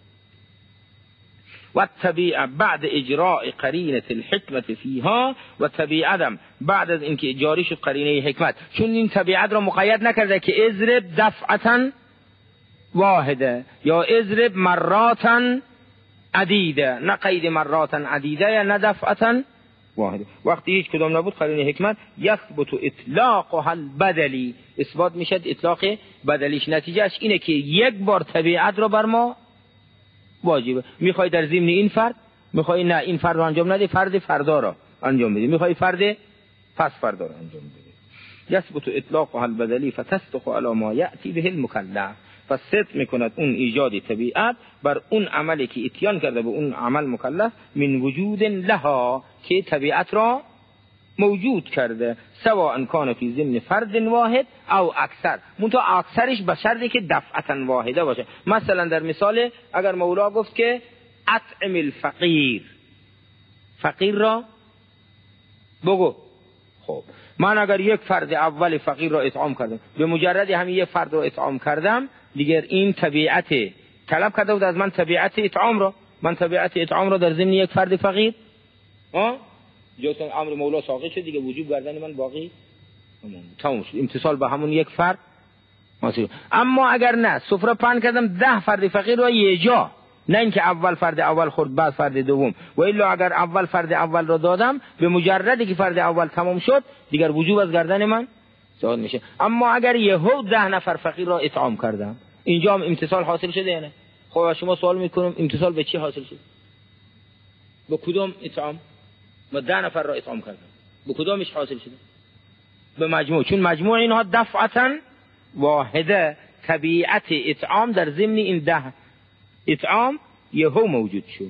و الطبیعه بعد اجراء قرینه الحکمت فیها، و طبیعتم بعد از اینکه جاری شد قرینه حکمت، چون این طبیعت را مقید نکرده که اضرب دفعتا واحده یا اضرب مراتا عدیده، نه قید مراتا عدیده یا نه دفعتا واحده. وقتی هیچ کدام نبود قرینه حکمت، یثبت اطلاقها البدلی، اثبات میشد اطلاق بدلیش. نتیجهش اینه که یک بار طبیعت را بر ما واجبه. میخوای در ضمن این فرد، میخوای نه این فرد رو انجام نده، فرد فردا را انجام بده، میخوای فرد پس فردا را انجام بده. یثبت اطلاقها البدلی فتصدق علی ما یأتی به المکلف، پس صدق میکند اون ایجاد طبیعت بر اون عملی که اتیان کرده به اون عمل مکلف، من وجود لها، که طبیعت را موجود کرده، سواء کان فی ضمن فرد واحد او اکثر، منتها اکثرش به شرطی که دفعتا واحده باشه. مثلا در مثال اگر مولا گفت که اطعم الفقیر، فقیر را بگو. خب من اگر یک فرد اول فقیر را اطعام کردم، به مجرد همین یک فرد را اطعام کردم، دیگر این طبیعت طلب کرده بود از من، طبیعت اطعام را، من طبیعت اطعام را در ضمن یک فرد فقیر ها جوتن امر مولا ساقط شد دیگه، وجوب گردن من باقی تمام شد، امتصال به همون یک فرد. اما اگر نه، سفره پهن کردم ده فرد فقیر را یه جا، نه اینکه اول فرد اول خورد بعد فرد دوم، و الا اگر اول فرد اول را دادم، به مجردی که فرد اول تمام شد دیگر وجوب از گردن من ساقط میشه. اما اگر یهو ده نفر فقیر را اطعام کردم، اینجا هم امتصال حاصل شده یا نه؟ خب شما سوال میکنم امتصال به چی حاصل شد؟ به کدوم اطعام؟ ما ده نفر را اطعام کردم، به کدامش حاصل شده؟ به مجموع، چون مجموع اینها دفعتا واحده، طبیعت اطعام در ضمن این ده اطعام یهو موجود شد.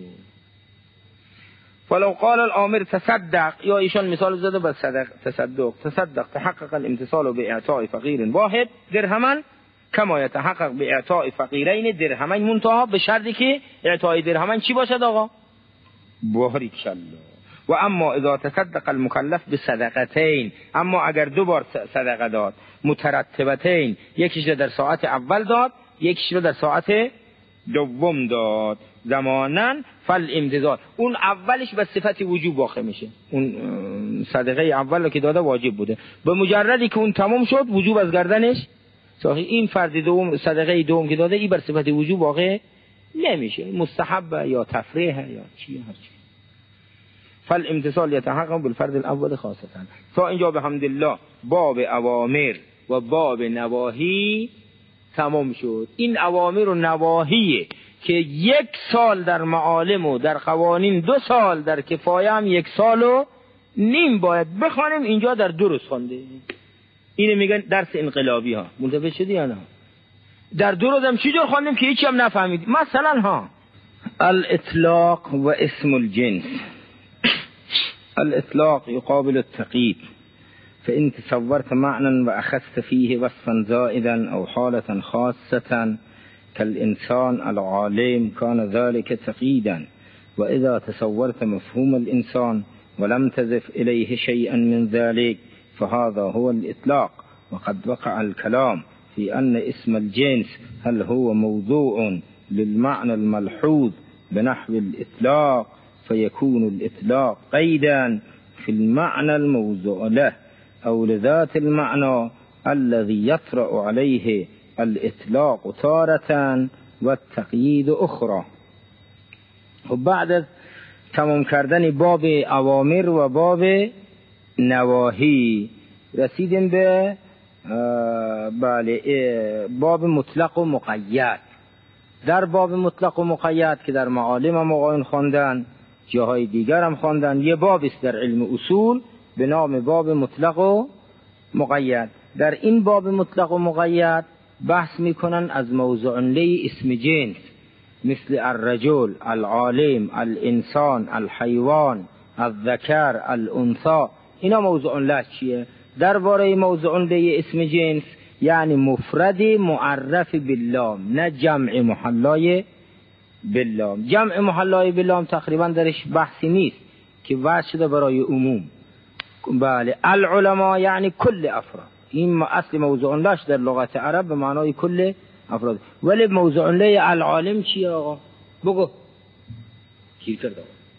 فلو قال الامر تصدق، یا ایشان مثال زده به صدق تصدق، تصدق تحقق الامتصال به اعطاء فقیر واحد درهما کما یتحقق به اعطاء فقیرین درهمین، منتها به شرطی که اعطای درهمین چی باشد آقا؟ باریکالله. و اما اذا تصدق المکلف به صدقتین، اما اگر دو بار صدقه داد مترتبتین، یکیش رو در ساعت اول داد یکیش رو در ساعت دوم داد، زمانا فالامتثال، اون اولش به صفت وجوب واقع میشه، اون صدقه اول رو که داده واجب بوده، به مجردی که اون تمام شد وجوب از گردنش صحیح. این فرد دوم صدقه دوم که داده این بر صفت وجوب واقع نمیشه، مستحب یا تفریح یا چی هر چی. فالامتثال یتحقق بالفرد الاول خاصه. تا اینجا به حمدالله باب اوامر و باب نواهی تمام شد. این اوامر و نواهیه که یک سال در معالم و در قوانین، دو سال در کفایه هم یک سال و نیم باید بخوانیم. اینجا در دو روز خوانده. اینه میگن درس انقلابی ها. منتبه شدی یا نه؟ در دو روز هم چی جور خواندیم که هیچی هم نفهمید. مثلا ها الاطلاق و اسم الجنس. الاطلاق يقابل التقييد، فإن تصورت معنى وأخذت فيه وصفا زائدا أو حالة خاصة كالإنسان العالم كان ذلك تقييدا، وإذا تصورت مفهوم الإنسان ولم تضف إليه شيئا من ذلك فهذا هو الإطلاق. وقد وقع الكلام في أن اسم الجنس هل هو موضوع للمعنى الملحوظ بنحو الإطلاق، فيكون الإطلاق قيدا في المعنى الموضوع له أو لذات المعنى الذي يطرأ عليه الإطلاق تارة والتقييد أخرى. وبعد از تمام کردن باب اوامر و باب نواهی رسیدیم به بله باب مطلق و مقید. در باب مطلق و مقید که در معالم هم آقایون خواندن، جاهای دیگر هم خواندن، یه باب است در علم اصول به نام باب مطلق و مقید. در این باب مطلق و مقید بحث میکنن از موضوع لی اسم جنس مثل الرجل، العالم، الانسان، الحیوان، الذکر، الانثى. اینا موضوع لی چیه؟ درباره موضوع لی اسم جنس یعنی مفرد معرف باللام، نه جمع محلای باللام. جمع محلای باللام تقریبا درش بحثی نیست که وضع شده برای عموم. بله العلماء یعنی کل افراد. این اصل موضوع لاش در لغت عرب به معنای کل افراد. ولی موضوع لی العالم چیه آقا؟ بگو کی کرده؟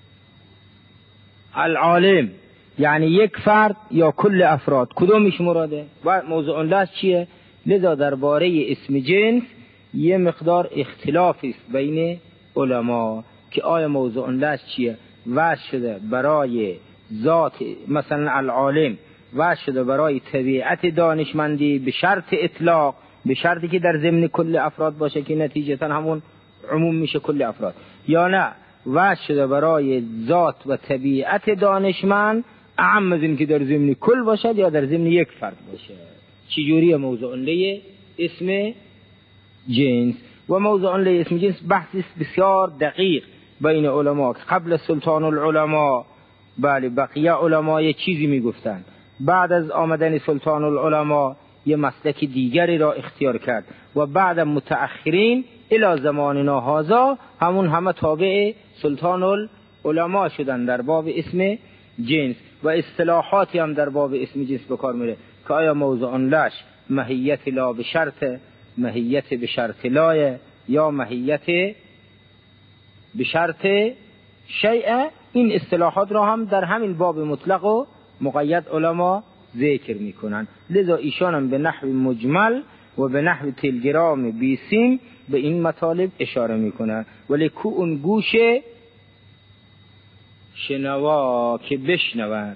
العالم یعنی یک فرد یا کل افراد، کدومش مراده؟ و موضوع لاش چیه؟ لذا درباره اسم جنس یه مقدار اختلاف است بین علما که آیا موضوع لاش چیه؟ وضع شده برای ذات مثلا العالم، وضع شده برای طبیعت دانشمندی به شرط اطلاق، به شرطی که در ضمن کل افراد باشه که نتیجتا همون عموم میشه کل افراد، یا نه وضع شده برای ذات و طبیعت دانشمند اعم از این که در ضمن کل باشد یا در ضمن یک فرد باشه. چجوری موضوع لی اسم جنس؟ و موضوع لی اسم جنس بحثی بسیار دقیق بین علما که قبل سلطان العلماء بله بقیه علما یه چیزی میگفتن، بعد از آمدن سلطان العلماء یه مسلک دیگری را اختیار کرد و بعد متأخرین الی زماننا هذا همون همه تابع سلطان العلماء شدن در باب اسم جنس و اصطلاحاتی هم در باب اسم جنس به کار میره که آیا موضوع لش ماهیت لا به شرط، ماهیت به شرط لا، یا ماهیت به شرط شیء. این اصطلاحات را هم در همین باب مطلق و مقید علما ذکر میکنن. لذا ایشان هم به نحو مجمل و به نحو تلگرام بیسیم به این مطالب اشاره میکنن. ولی کو اون گوش شنوا که بشنود.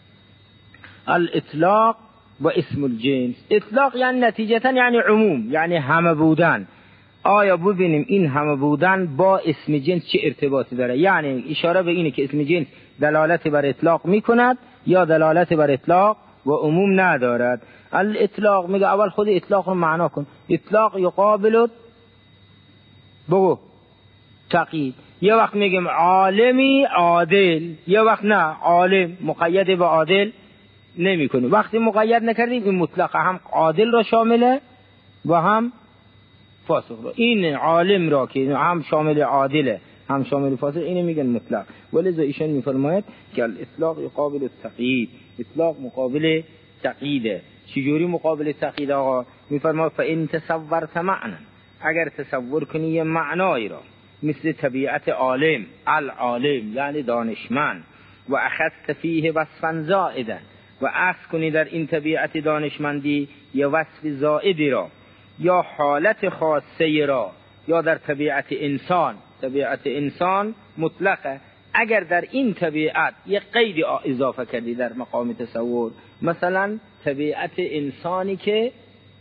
الاطلاق و اسم الجنس. اطلاق یعنی نتیجتا یعنی عموم، یعنی همه بودن. آیا ببینیم این همه بودن با اسم جنس چه ارتباطی داره؟ یعنی اشاره به اینه که اسم جنس دلالت بر اطلاق میکند یا دلالت بر اطلاق و عموم ندارد. الاطلاق میگه اول خود اطلاق رو معنا کن. اطلاق یقابل بگو تقیید. یه وقت میگیم عالمی عادل، یه وقت نه عالم مقید به عادل نمی کنیم. وقتی مقید نکردیم این مطلق هم عادل را شامله و هم فاسق را. این عالم را که هم شامل عادله هم شامل فاسق اینو میگن مطلق. ولذا ایشان میفرماید که الاطلاق یقابل التقیید، اطلاق مقابل تقییده. چجوری مقابل تقیید آقا؟ میفرماید فان تصورت معنی، اگر تصور کنی یه معنایی را مثل طبیعت عالم، العالم یعنی دانشمند، و اخذت فیه وصفا زائدا، و اخذ کنی در این طبیعت دانشمندی یه وصف زائدی را یا حالت خاصه را، یا در طبیعت انسان، طبیعت انسان مطلقه، اگر در این طبیعت یک قید اضافه کردی در مقام تصور، مثلا طبیعت انسانی که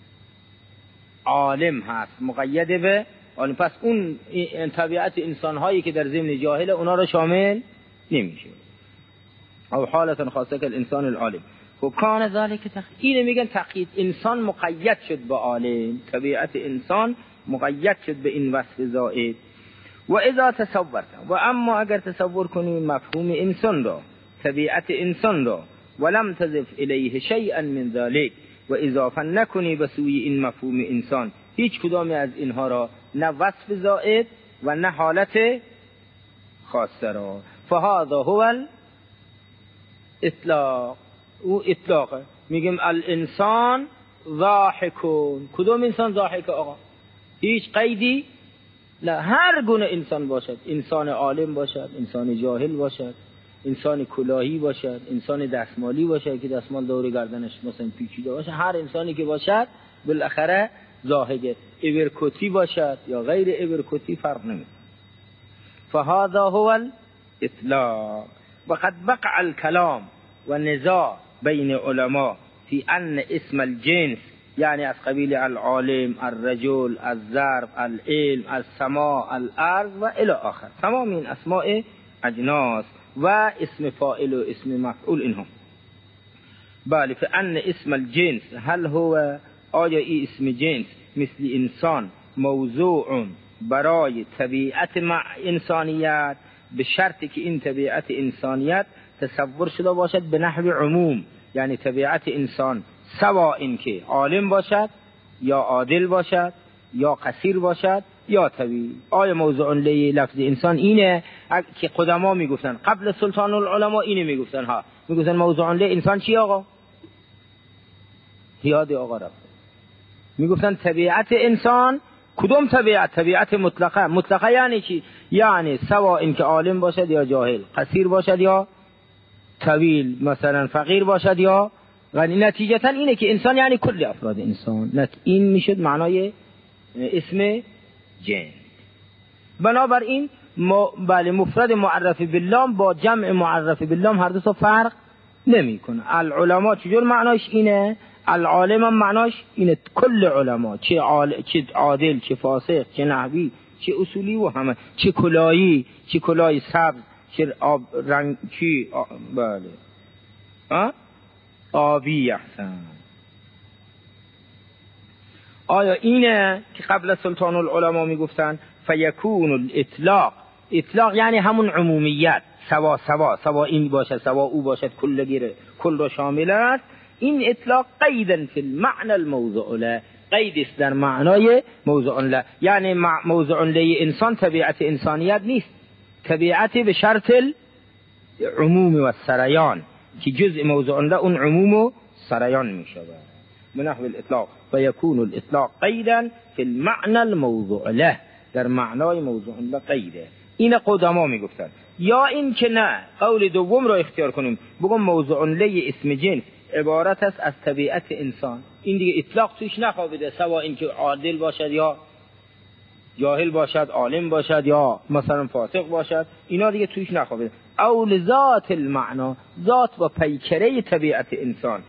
عالم هست مقید به عالم، پس اون طبیعت انسان هایی که در ضمن جاهل اونا را شامل نمیشه. او حالت خاصه که الانسان العالم و کان ذلك تقیید، اینو میگن تقیید. انسان مقید شد به عالم، طبیعت انسان مقید شد به این وصف زائد. و اذا تصورت، و اما اگر تصور کنی مفهوم انسان را، طبیعت انسان را، ولم تضف الیه شیئا من ذلك، و اضافه نکنی به سوی این مفهوم انسان هیچ کدام از اینها را، نه وصف زائد و نه حالت خاصه را، فهذا هو الاطلاق. او اطلاقه. میگیم الانسان ضاحکون. کدوم انسان ضاحک آقا؟ هیچ قیدی نه، هر گونه انسان باشد، انسان عالم باشد، انسان جاهل باشد، انسان کلاهی باشد، انسان دستمالی باشد که دستمال دور گردنش مثلا پیچیده باشه، هر انسانی که باشد بالاخره ضاحکه. ابرکوتی باشد یا غیر ابرکوتی فرق نمیکنه. فهذا هو الاطلاق. وقد وقع الكلام و نزاع بین علماء فی ان اسم الجنس، یعنی از قبیل العالم، الرجل، الضرب، العلم، السماع، الارض و الی آخر، تمام این اسماء اجناس و اسم فاعل و اسم مفعول اینها. بله، فان اسم الجنس هل هو، آیا این اسم جنس مثل انسان موضوع برای طبیعت مع انسانیت، به شرطی که این طبیعت انسانیت تصور شده باشد به نحو عموم، یعنی طبیعت انسان سوا این که عالم باشد یا عادل باشد یا قصیر باشد یا طویل. آیا موضوع لی لفظ انسان اینه که قدما میگفتن قبل سلطان العلماء اینه میگفتن ها، میگفتن موضوع لی انسان چی آقا؟ یاد آقا رفته. میگفتن طبیعت انسان کدوم طبیعت؟ طبیعت مطلقه. مطلقه یعنی چی؟ یعنی سوا این که عالم باشد یا جاهل، قصیر باشد یا طویل، مثلا فقیر باشد یا غنی. نتیجتا اینه که انسان یعنی کل افراد انسان. این میشد معنای اسم جنس. بنابراین بله مفرد معرف باللام با جمع معرف باللام هر دو تا فرق نمیکنه. العلماء چجور معناش اینه؟ العالم هم معناش اینه، کل علما، چه عال... چه عادل، چه فاسق، چه نحوی، چه اصولی و همه، چه کلاهی، چه کلاهی سبز، چه آب رنگ، چی آ... بله ها آبی احسن. آیا اینه که قبل سلطان العلماء میگفتن فیکون الاطلاق؟ اطلاق یعنی همون عمومیت، سوا سوا سوا این باشد سوا او باشد، کل گیره کل را شامل است. این اطلاق قیدا فی المعنى الموضوع له، قید است در معنای موضوع له، یعنی موضوع له انسان طبیعت انسانیت نیست، طبیعت به شرط العموم و السریان که جزء موضوع له اون عموم و سریان می شود. من نحو الاطلاق فیکون الاطلاق قیدا فی المعنى الموضوع له، در معنای موضوع له قیده. این قدما می گفتن. یا این که نه، قول دوم را اختیار کنیم، بگم موضوع له اسم جنس عبارت است از طبیعت انسان. این دیگه اطلاق توش نخوابیده، سوا اینکه عادل باشد یا جاهل باشد، عالم باشد یا مثلا فاسق باشد، اینا دیگه توش نخوابیده. او لذات المعنی، ذات و پیکره طبیعت انسان.